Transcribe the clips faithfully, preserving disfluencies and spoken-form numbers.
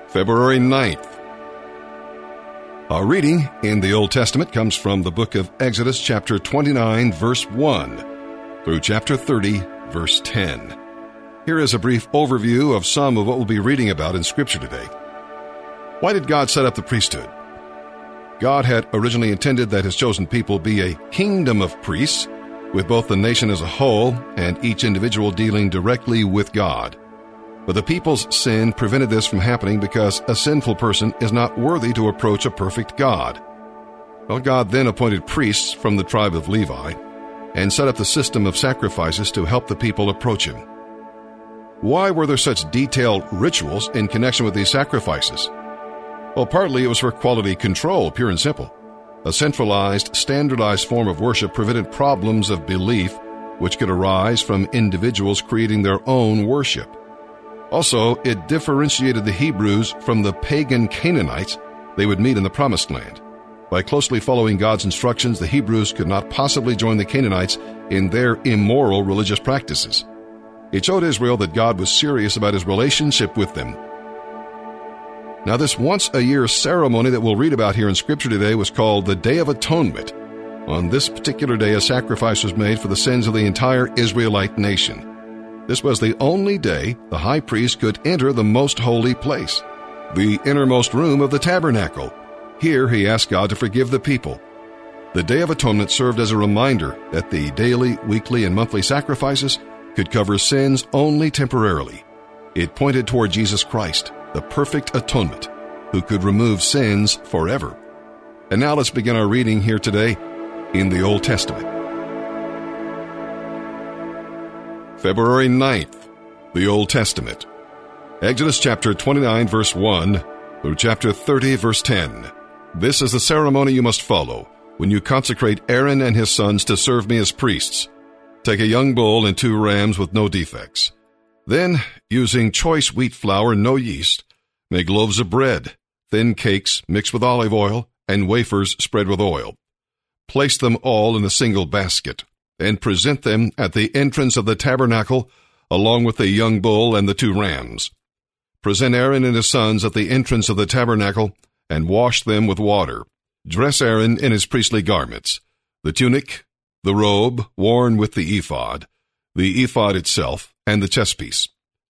February ninth. Our reading in the Old Testament comes from the book of Exodus, chapter twenty-nine, verse one, through chapter thirty, verse ten. Here is a brief overview of some of what we'll be reading about in Scripture today. Why did God set up the priesthood? God had originally intended that His chosen people be a kingdom of priests, with both the nation as a whole and each individual dealing directly with God. But the people's sin prevented this from happening because a sinful person is not worthy to approach a perfect God. Well, God then appointed priests from the tribe of Levi and set up the system of sacrifices to help the people approach Him. Why were there such detailed rituals in connection with these sacrifices? Well, partly it was for quality control, pure and simple. A centralized, standardized form of worship prevented problems of belief which could arise from individuals creating their own worship. Also, it differentiated the Hebrews from the pagan Canaanites they would meet in the Promised Land. By closely following God's instructions, the Hebrews could not possibly join the Canaanites in their immoral religious practices. It showed Israel that God was serious about His relationship with them. Now, this once-a-year ceremony that we'll read about here in Scripture today was called the Day of Atonement. On this particular day, a sacrifice was made for the sins of the entire Israelite nation. This was the only day the high priest could enter the most holy place, the innermost room of the tabernacle. Here he asked God to forgive the people. The Day of Atonement served as a reminder that the daily, weekly, and monthly sacrifices could cover sins only temporarily. It pointed toward Jesus Christ, the perfect atonement, who could remove sins forever. And now let's begin our reading here today in the Old Testament. February ninth, the Old Testament. Exodus chapter twenty-nine, verse one, through chapter thirty, verse ten. This is the ceremony you must follow when you consecrate Aaron and his sons to serve me as priests. Take a young bull and two rams with no defects. Then, using choice wheat flour and no yeast, make loaves of bread, thin cakes mixed with olive oil, and wafers spread with oil. Place them all in a single basket, and present them at the entrance of the tabernacle along with the young bull and the two rams. Present Aaron and his sons at the entrance of the tabernacle and wash them with water. Dress Aaron in his priestly garments, the tunic, the robe worn with the ephod, the ephod itself, and the chestpiece.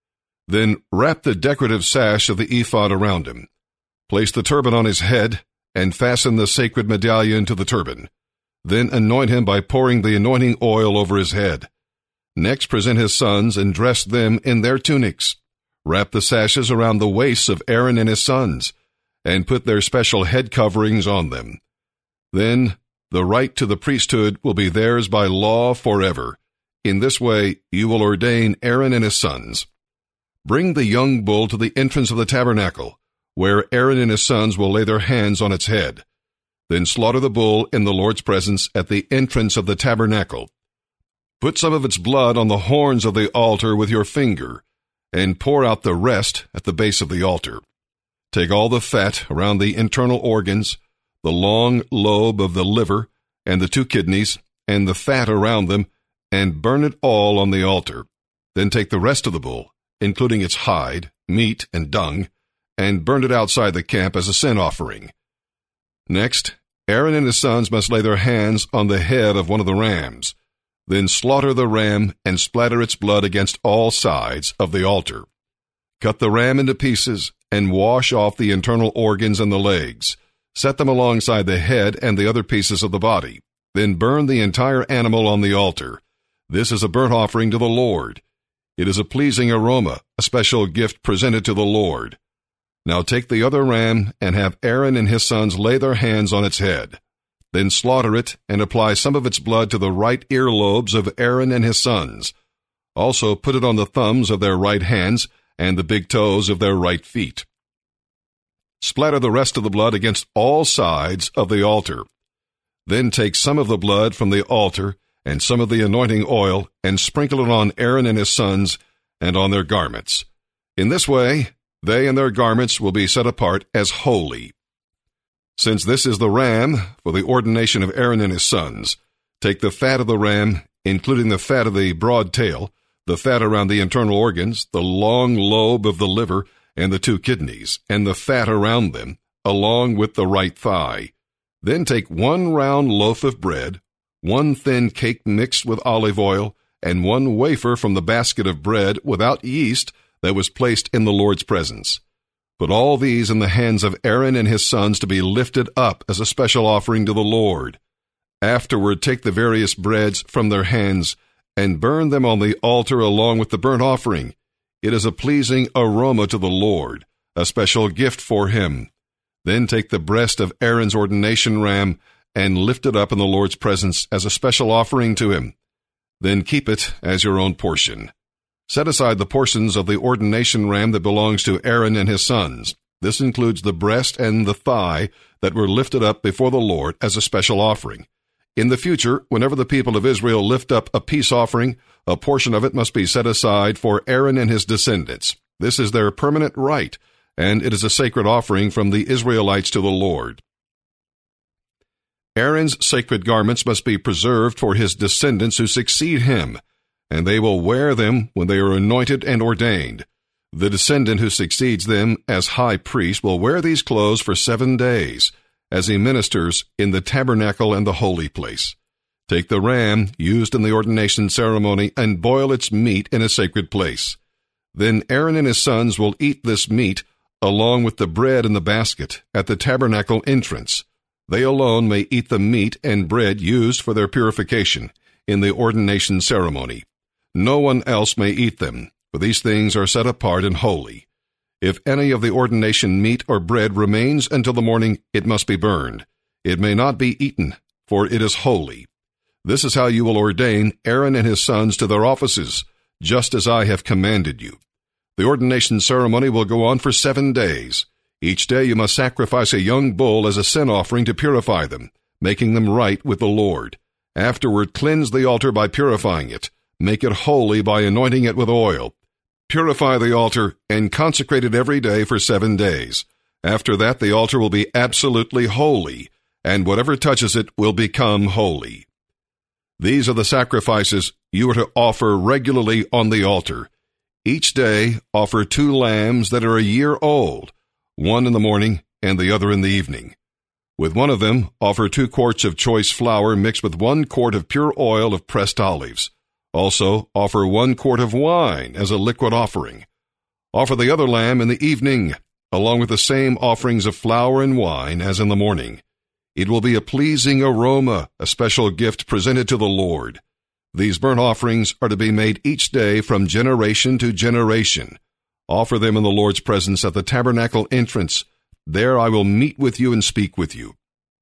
Then wrap the decorative sash of the ephod around him. Place the turban on his head and fasten the sacred medallion to the turban. Then anoint him by pouring the anointing oil over his head. Next present his sons and dress them in their tunics. Wrap the sashes around the waists of Aaron and his sons, and put their special head coverings on them. Then the right to the priesthood will be theirs by law forever. In this way you will ordain Aaron and his sons. Bring the young bull to the entrance of the tabernacle, where Aaron and his sons will lay their hands on its head. Then slaughter the bull in the Lord's presence at the entrance of the tabernacle. Put some of its blood on the horns of the altar with your finger, and pour out the rest at the base of the altar. Take all the fat around the internal organs, the long lobe of the liver, and the two kidneys, and the fat around them, and burn it all on the altar. Then take the rest of the bull, including its hide, meat, and dung, and burn it outside the camp as a sin offering. Next, Aaron and his sons must lay their hands on the head of one of the rams. Then slaughter the ram and splatter its blood against all sides of the altar. Cut the ram into pieces and wash off the internal organs and the legs. Set them alongside the head and the other pieces of the body. Then burn the entire animal on the altar. This is a burnt offering to the Lord. It is a pleasing aroma, a special gift presented to the Lord. Now take the other ram and have Aaron and his sons lay their hands on its head. Then slaughter it and apply some of its blood to the right earlobes of Aaron and his sons. Also put it on the thumbs of their right hands and the big toes of their right feet. Splatter the rest of the blood against all sides of the altar. Then take some of the blood from the altar and some of the anointing oil and sprinkle it on Aaron and his sons and on their garments. In this way, they and their garments will be set apart as holy. Since this is the ram for the ordination of Aaron and his sons, take the fat of the ram, including the fat of the broad tail, the fat around the internal organs, the long lobe of the liver, and the two kidneys, and the fat around them, along with the right thigh. Then take one round loaf of bread, one thin cake mixed with olive oil, and one wafer from the basket of bread without yeast that was placed in the Lord's presence. Put all these in the hands of Aaron and his sons to be lifted up as a special offering to the Lord. Afterward, take the various breads from their hands and burn them on the altar along with the burnt offering. It is a pleasing aroma to the Lord, a special gift for him. Then take the breast of Aaron's ordination ram and lift it up in the Lord's presence as a special offering to him. Then keep it as your own portion. Set aside the portions of the ordination ram that belongs to Aaron and his sons. This includes the breast and the thigh that were lifted up before the Lord as a special offering. In the future, whenever the people of Israel lift up a peace offering, a portion of it must be set aside for Aaron and his descendants. This is their permanent right, and it is a sacred offering from the Israelites to the Lord. Aaron's sacred garments must be preserved for his descendants who succeed him, and they will wear them when they are anointed and ordained. The descendant who succeeds them as high priest will wear these clothes for seven days, as he ministers in the tabernacle and the holy place. Take the ram used in the ordination ceremony and boil its meat in a sacred place. Then Aaron and his sons will eat this meat along with the bread in the basket at the tabernacle entrance. They alone may eat the meat and bread used for their purification in the ordination ceremony. No one else may eat them, for these things are set apart and holy. If any of the ordination meat or bread remains until the morning, it must be burned. It may not be eaten, for it is holy. This is how you will ordain Aaron and his sons to their offices, just as I have commanded you. The ordination ceremony will go on for seven days. Each day you must sacrifice a young bull as a sin offering to purify them, making them right with the Lord. Afterward, cleanse the altar by purifying it. Make it holy by anointing it with oil. Purify the altar and consecrate it every day for seven days. After that, the altar will be absolutely holy, and whatever touches it will become holy. These are the sacrifices you are to offer regularly on the altar. Each day, offer two lambs that are a year old, one in the morning and the other in the evening. With one of them, offer two quarts of choice flour mixed with one quart of pure oil of pressed olives. Also, offer one quart of wine as a liquid offering. Offer the other lamb in the evening, along with the same offerings of flour and wine as in the morning. It will be a pleasing aroma, a special gift presented to the Lord. These burnt offerings are to be made each day from generation to generation. Offer them in the Lord's presence at the tabernacle entrance. There I will meet with you and speak with you.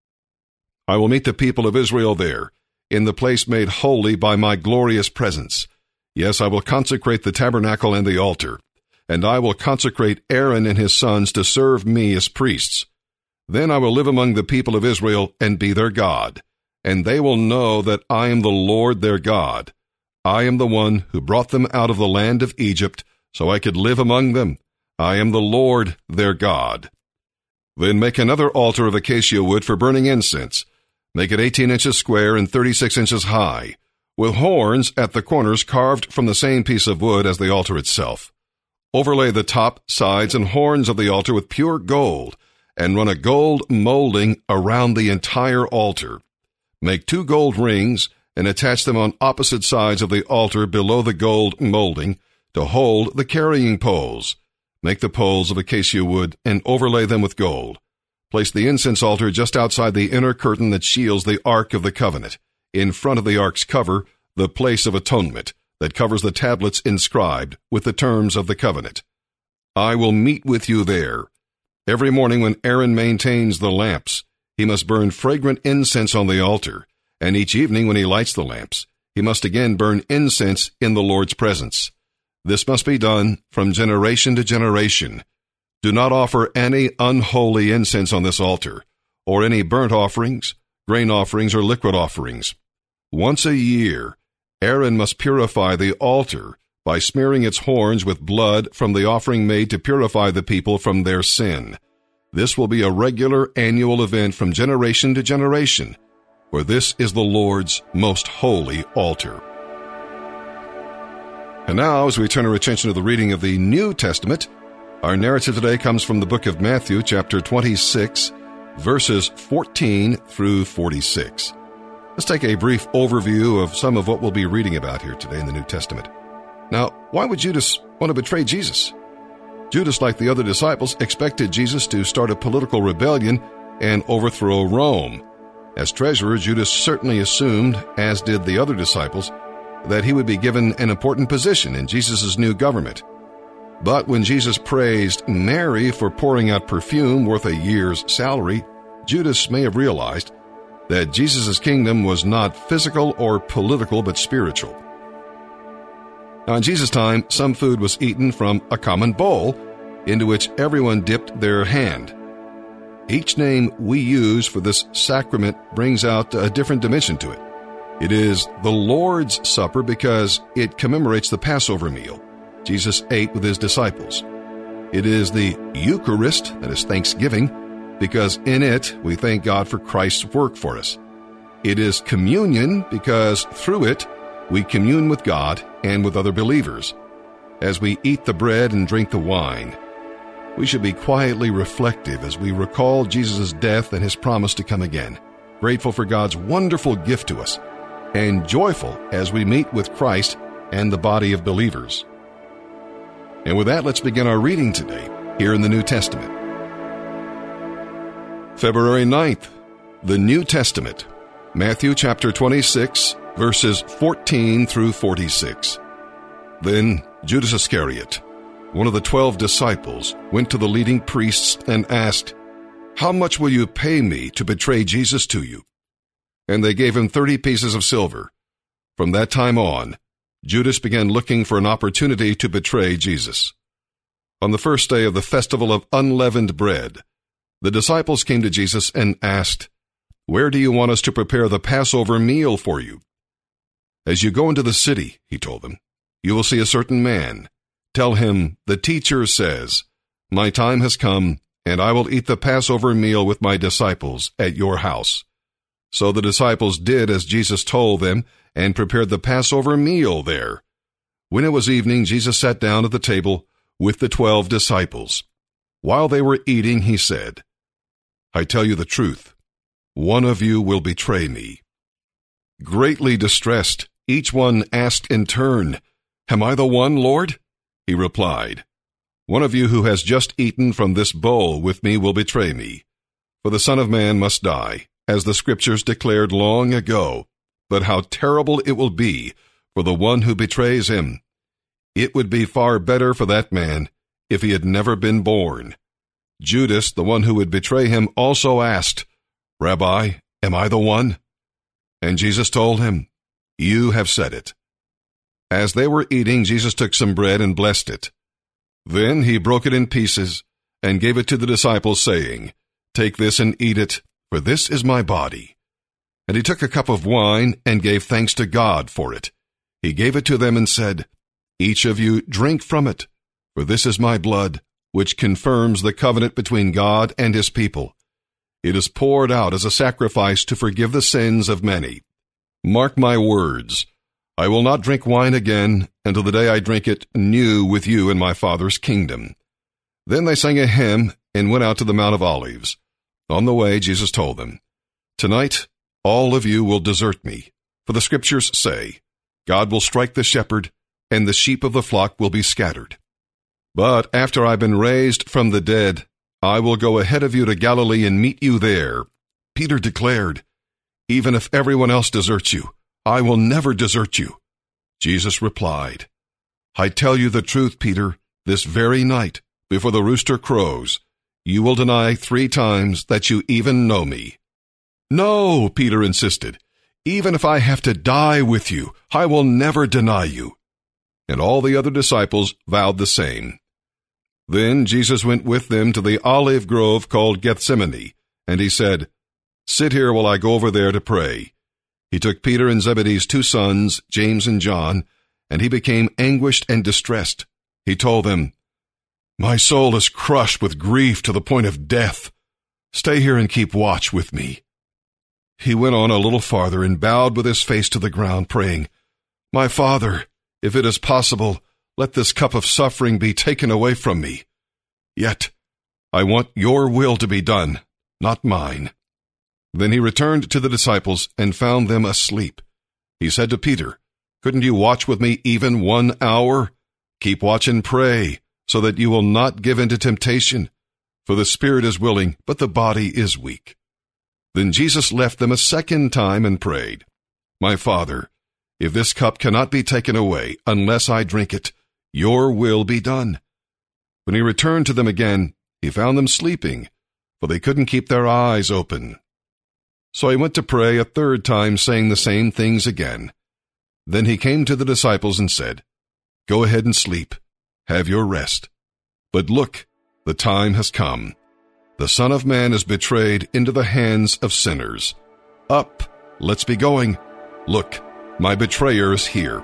I will meet the people of Israel there, in the place made holy by my glorious presence. Yes, I will consecrate the tabernacle and the altar, and I will consecrate Aaron and his sons to serve me as priests. Then I will live among the people of Israel and be their God, and they will know that I am the Lord their God. I am the one who brought them out of the land of Egypt, so I could live among them. I am the Lord their God. Then make another altar of acacia wood for burning incense. Make it eighteen inches square and thirty-six inches high, with horns at the corners carved from the same piece of wood as the altar itself. Overlay the top, sides, and horns of the altar with pure gold, and run a gold molding around the entire altar. Make two gold rings and attach them on opposite sides of the altar below the gold molding to hold the carrying poles. Make the poles of acacia wood and overlay them with gold. Place the incense altar just outside the inner curtain that shields the Ark of the Covenant. In front of the Ark's cover, the place of atonement that covers the tablets inscribed with the terms of the covenant. I will meet with you there. Every morning when Aaron maintains the lamps, he must burn fragrant incense on the altar, and each evening when he lights the lamps, he must again burn incense in the Lord's presence. This must be done from generation to generation. Do not offer any unholy incense on this altar, or any burnt offerings, grain offerings, or liquid offerings. Once a year, Aaron must purify the altar by smearing its horns with blood from the offering made to purify the people from their sin. This will be a regular annual event from generation to generation, for this is the Lord's most holy altar. And now, as we turn our attention to the reading of the New Testament, Our narrative today comes from the book of Matthew, chapter twenty-six, verses fourteen through forty-six. Let's take a brief overview of some of what we'll be reading about here today in the New Testament. Now, why would Judas want to betray Jesus? Judas, like the other disciples, expected Jesus to start a political rebellion and overthrow Rome. As treasurer, Judas certainly assumed, as did the other disciples, that he would be given an important position in Jesus' new government. But when Jesus praised Mary for pouring out perfume worth a year's salary, Judas may have realized that Jesus' kingdom was not physical or political, but spiritual. Now, in Jesus' time, some food was eaten from a common bowl into which everyone dipped their hand. Each name we use for this sacrament brings out a different dimension to it. It is the Lord's Supper because it commemorates the Passover meal Jesus ate with his disciples. It is the Eucharist, that is Thanksgiving, because in it we thank God for Christ's work for us. It is communion because through it we commune with God and with other believers. As we eat the bread and drink the wine, we should be quietly reflective as we recall Jesus' death and his promise to come again, grateful for God's wonderful gift to us, and joyful as we meet with Christ and the body of believers. And with that, let's begin our reading today here in the New Testament. February ninth, the New Testament, Matthew chapter twenty-six, verses fourteen through forty-six. Then Judas Iscariot, one of the twelve disciples, went to the leading priests and asked, "How much will you pay me to betray Jesus to you?" And they gave him thirty pieces of silver. From that time on, Judas began looking for an opportunity to betray Jesus. On the first day of the festival of unleavened bread, the disciples came to Jesus and asked, "Where do you want us to prepare the Passover meal for you?" "As you go into the city," he told them, "you will see a certain man. Tell him, 'The teacher says, my time has come, and I will eat the Passover meal with my disciples at your house.'" So the disciples did as Jesus told them and prepared the Passover meal there. When it was evening, Jesus sat down at the table with the twelve disciples. While they were eating, he said, "I tell you the truth, one of you will betray me." Greatly distressed, each one asked in turn, "Am I the one, Lord?" He replied, "One of you who has just eaten from this bowl with me will betray me. For the Son of Man must die, as the Scriptures declared long ago. But how terrible it will be for the one who betrays him. It would be far better for that man if he had never been born." Judas, the one who would betray him, also asked, "Rabbi, am I the one?" And Jesus told him, "You have said it." As they were eating, Jesus took some bread and blessed it. Then he broke it in pieces and gave it to the disciples, saying, "Take this and eat it, for this is my body." And he took a cup of wine and gave thanks to God for it. He gave it to them and said, "Each of you drink from it, for this is my blood, which confirms the covenant between God and his people. It is poured out as a sacrifice to forgive the sins of many. Mark my words, I will not drink wine again until the day I drink it new with you in my Father's kingdom." Then they sang a hymn and went out to the Mount of Olives. On the way, Jesus told them, "Tonight, all of you will desert me, for the Scriptures say, God will strike the shepherd, and the sheep of the flock will be scattered. But after I've been raised from the dead, I will go ahead of you to Galilee and meet you there." Peter declared, "Even if everyone else deserts you, I will never desert you." Jesus replied, "I tell you the truth, Peter, this very night, before the rooster crows, you will deny three times that you even know me." "No," Peter insisted. "Even if I have to die with you, I will never deny you." And all the other disciples vowed the same. Then Jesus went with them to the olive grove called Gethsemane, and he said, "Sit here while I go over there to pray." He took Peter and Zebedee's two sons, James and John, and he became anguished and distressed. He told them, "My soul is crushed with grief to the point of death. Stay here and keep watch with me." He went on a little farther and bowed with his face to the ground, praying, "My Father, if it is possible, let this cup of suffering be taken away from me. Yet I want your will to be done, not mine." Then he returned to the disciples and found them asleep. He said to Peter, "Couldn't you watch with me even one hour? Keep watch and pray, so that you will not give in to temptation. For the spirit is willing, but the body is weak." Then Jesus left them a second time and prayed, "My Father, if this cup cannot be taken away unless I drink it, your will be done." When he returned to them again, he found them sleeping, for they couldn't keep their eyes open. So he went to pray a third time, saying the same things again. Then he came to the disciples and said, "Go ahead and sleep. Have your rest. But look, the time has come. The Son of Man is betrayed into the hands of sinners. Up, let's be going. Look, my betrayer is here."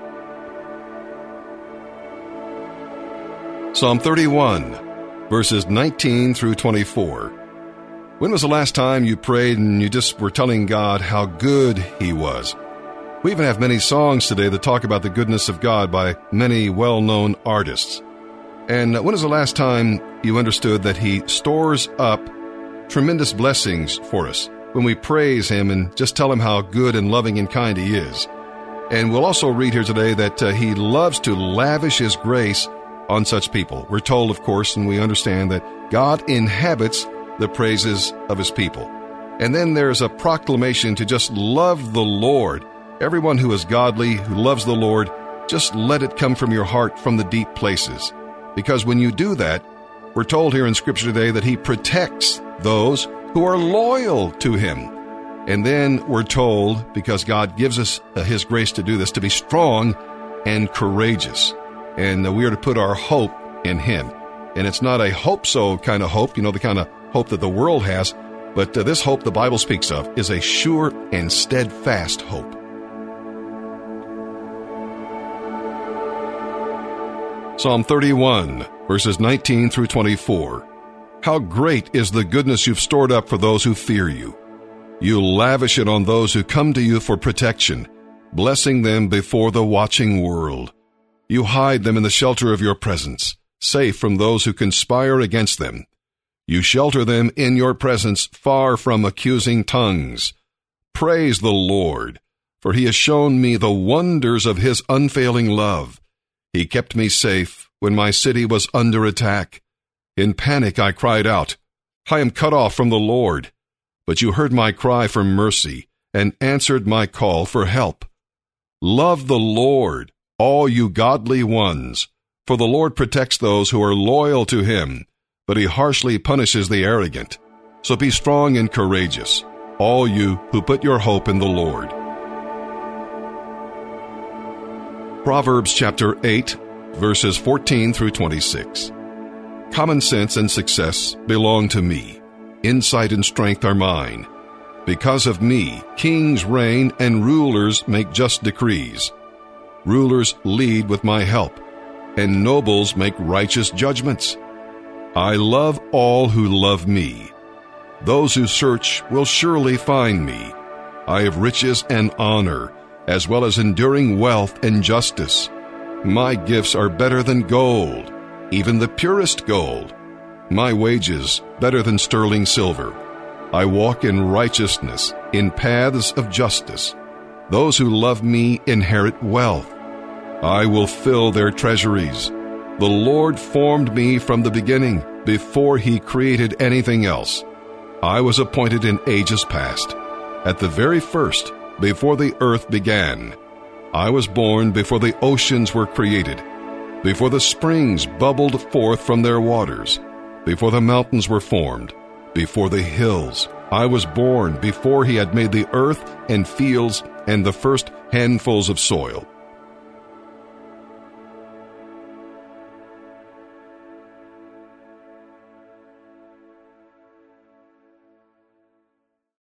Psalm thirty-one, verses nineteen through twenty-four. When was the last time you prayed and you just were telling God how good He was? We even have many songs today that talk about the goodness of God by many well-known artists. And when was the last time you understood that He stores up tremendous blessings for us when we praise Him and just tell Him how good and loving and kind He is? And we'll also read here today that uh, He loves to lavish His grace on such people. We're told, of course, and we understand that God inhabits the praises of His people. And then there's a proclamation to just love the Lord. Everyone who is godly, who loves the Lord, just let it come from your heart from the deep places. Because when you do that, we're told here in Scripture today that He protects those who are loyal to Him. And then we're told, because God gives us uh, His grace to do this, to be strong and courageous. And uh, we are to put our hope in Him. And it's not a hope-so kind of hope, you know, the kind of hope that the world has, but uh, this hope the Bible speaks of is a sure and steadfast hope. Psalm thirty-one, verses nineteen through twenty-four. How great is the goodness you've stored up for those who fear you. You lavish it on those who come to you for protection, blessing them before the watching world. You hide them in the shelter of your presence, safe from those who conspire against them. You shelter them in your presence, far from accusing tongues. Praise the Lord, for He has shown me the wonders of His unfailing love. He kept me safe when my city was under attack. In panic I cried out, "I am cut off from the Lord." But you heard my cry for mercy and answered my call for help. Love the Lord, all you godly ones, for the Lord protects those who are loyal to Him, but He harshly punishes the arrogant. So be strong and courageous, all you who put your hope in the Lord. Proverbs chapter eight, verses fourteen through twenty-six. Common sense and success belong to me. Insight and strength are mine. Because of me, kings reign and rulers make just decrees. Rulers lead with my help, and nobles make righteous judgments. I love all who love me. Those who search will surely find me. I have riches and honor, as well as enduring wealth and justice. My gifts are better than gold, even the purest gold. My wages better than sterling silver. I walk in righteousness, in paths of justice. Those who love me inherit wealth. I will fill their treasuries. The Lord formed me from the beginning, before He created anything else. I was appointed in ages past, at the very first, before the earth began. I was born before the oceans were created, before the springs bubbled forth from their waters, before the mountains were formed, before the hills. I was born before He had made the earth and fields and the first handfuls of soil.